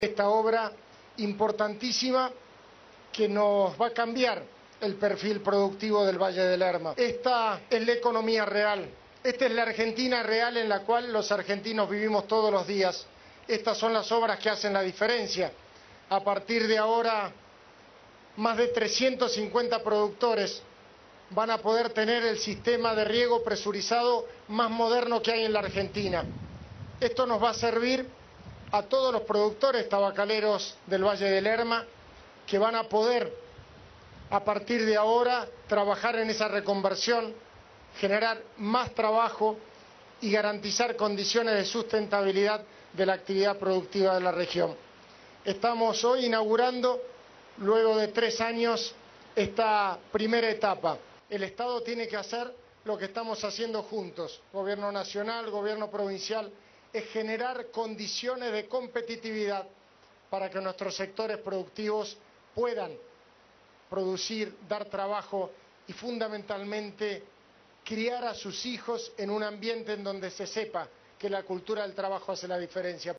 Esta obra importantísima que nos va a cambiar el perfil productivo del Valle del Lerma. Esta es la economía real, esta es la Argentina real en la cual los argentinos vivimos todos los días. Estas son las obras que hacen la diferencia. A partir de ahora, más de 350 productores van a poder tener el sistema de riego presurizado más moderno que hay en la Argentina. Esto nos va a servir a todos los productores tabacaleros del Valle del Lerma, que van a poder, a partir de ahora, trabajar en esa reconversión, generar más trabajo y garantizar condiciones de sustentabilidad de la actividad productiva de la región. Estamos hoy inaugurando, luego de 3 años, esta primera etapa. El Estado tiene que hacer lo que estamos haciendo juntos, Gobierno nacional, Gobierno provincial, es generar condiciones de competitividad para que nuestros sectores productivos puedan producir, dar trabajo y fundamentalmente criar a sus hijos en un ambiente en donde se sepa que la cultura del trabajo hace la diferencia.